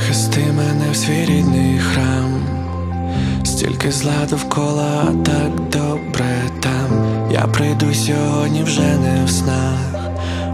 Захисти мене в свій рідний храм, стільки зла довкола, а так добре там. Я прийду сьогодні вже не в снах.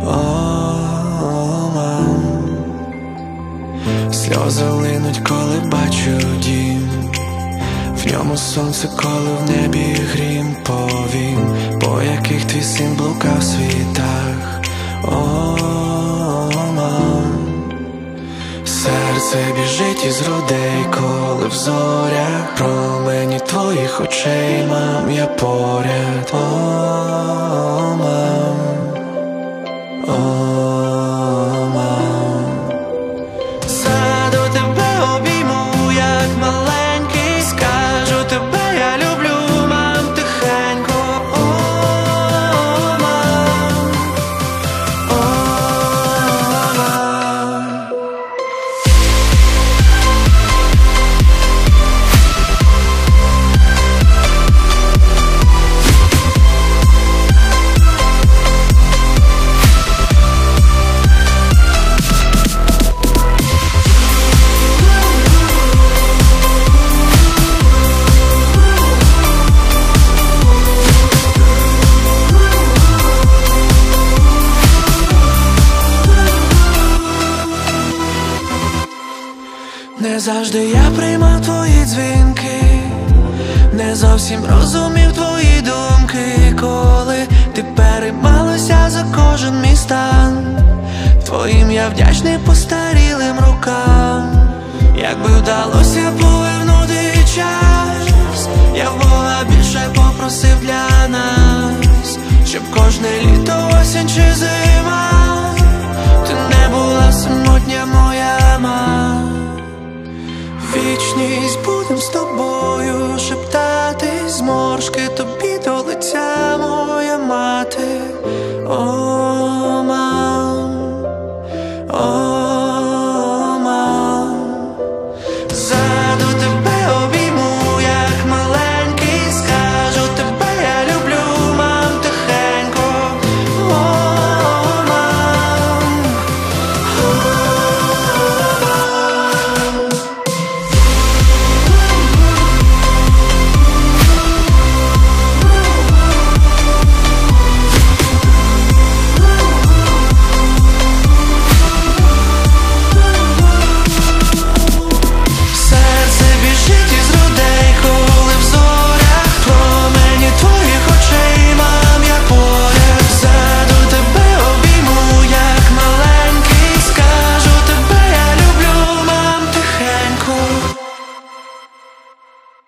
О, мам. Сльози линуть, коли бачу дім, в ньому сонце, коли в небі грім. Повім, по яких твій син блукав в світах. О, мам. Серце біжить із грудей, коли в зорях промені твоїх очей, мам, я поряд. О, мам. О, мам. Сяду тебе обійму, як маленький, скажу тебе я люблю, мам, тихенько. О, мам. О, мам. Не завжди я приймав твої дзвінки, не зовсім розумів твої думки, коли ти переймалася за кожен мій стан. Твоїм я вдячний постарілим рукам. Якби вдалося повернути час, я в Бога більше попросив для нас, щоб кожне літо, осінь чи зима ти не була самотня, моя мама. Вічність будем з тобою шептати, зморшки тобі до лиця, моя мати. О,